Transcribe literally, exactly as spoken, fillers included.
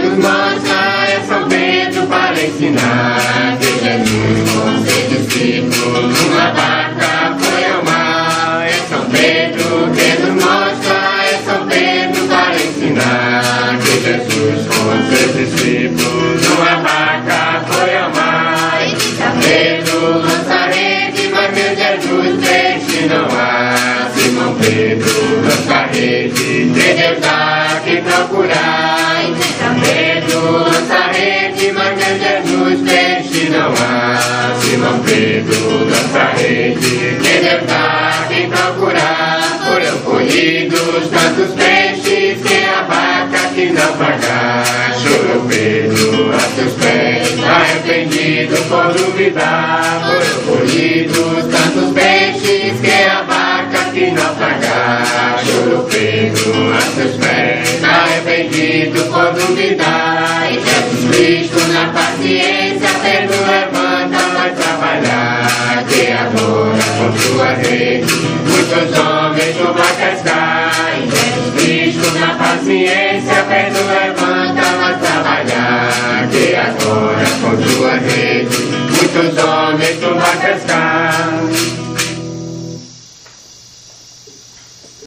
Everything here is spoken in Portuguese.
nos mostra é São Pedro para ensinar que Jesus com seus discípulos numa barca foi ao mar. É São Pedro que nos mostra, é São Pedro para ensinar que Jesus com seus discípulos numa barca foi ao mar. São Pedro lança a rede, mas meu Jesus peixe não há. Simão Pedro lança a rede, de Deus há que procurar. São Pedro lança a rede, mas meu Jesus peixe não há. Simão Pedro lança a rede, de Deus há que procurar. Foram colhidos tantos peixes que a barca que não pagar. Chorou Pedro a seus pés, arrependido por duvidar. Foram colhidos tantos peixes que a barca que não pagar. Chorou Pedro a seus pés, arrependido por duvidar. E Jesus Cristo na paciência perdoa, irmão.